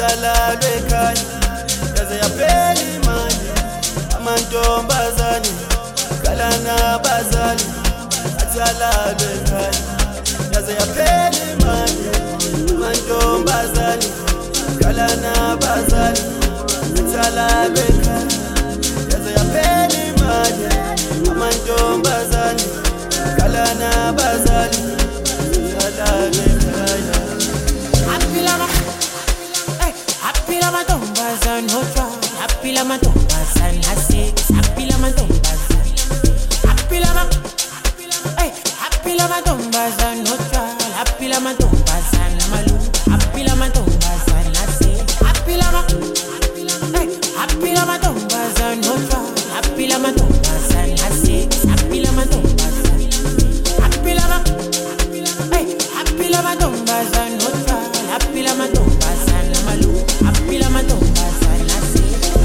athalalwe ekhaya yaze yaphela imali amantombazane khala nabazali athalalwe ekhaya yaze yaphela imali amantombazane khala nabazali athalalwe ekhaya yaze yaphela imali amantombazane khala nabazali athalalwe ekhaya. Happy la matombasan hotra, happy la matombasan hasik, happy la matombasan, happy la matombasan hotra, happy la matombasan malu, happy la matombasan hasik, happy la matombasan hotra, happy la matombasan hasik, happy la matombasan, happy la matombasan hotra, happy la matombasan malu. Apila matombasan nasi.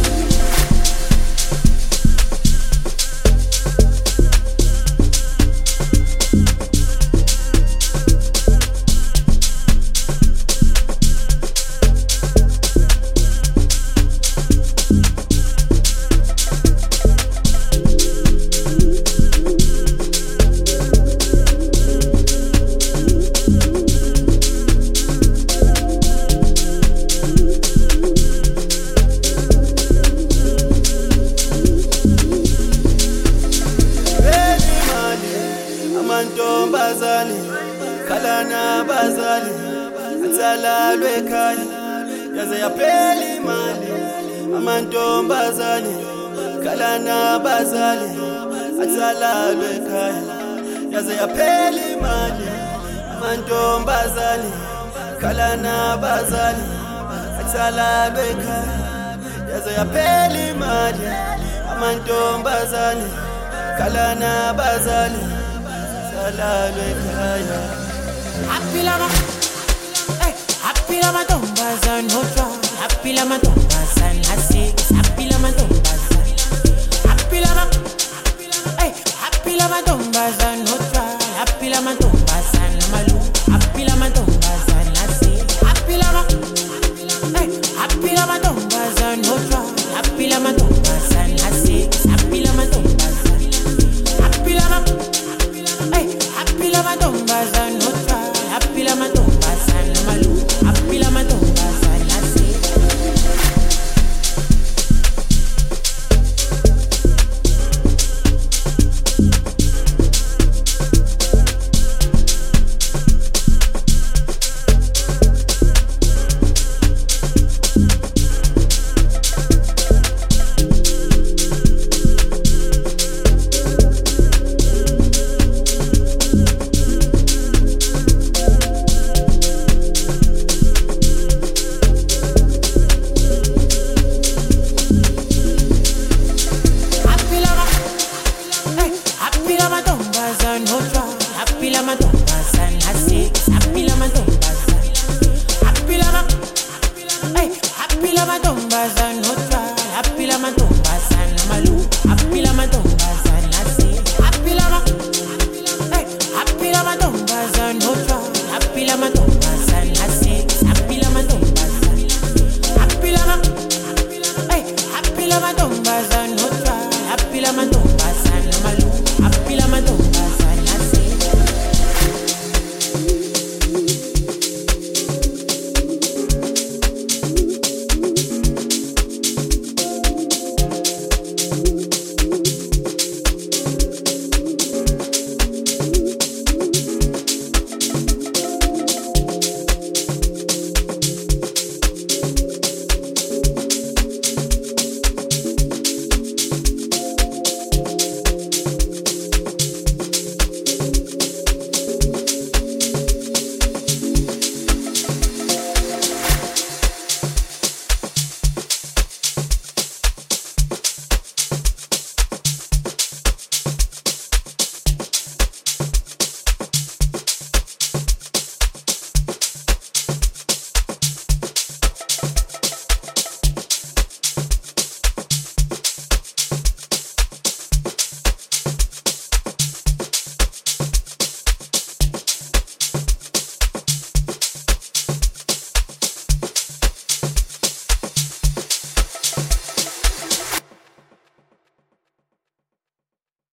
Amantombazane khala nabazali athalalwe ekhaya yaze yaphela imali amantombazane khala nabazali athalalwe ekhaya yaze yaphela imali amantombazane khala nabazali athalalwe ekhaya yaze yaphela imali amantombazane khala nabazali Happy la matombasan hotra, happy la matombasan hasik, happy la matombasan, happy la matombasan hotra, happy la matombasan malu, happy la matombasan hasik, happy la matombasan hotra, happy la matombasan hasik, happy la matombasan, happy la matombasan hotra, happy la matombasan malu, happy la matombasan hasik. Happy la matombasan hotra, happy la matombasan hasik, happy la matombasan, happy la matombasan.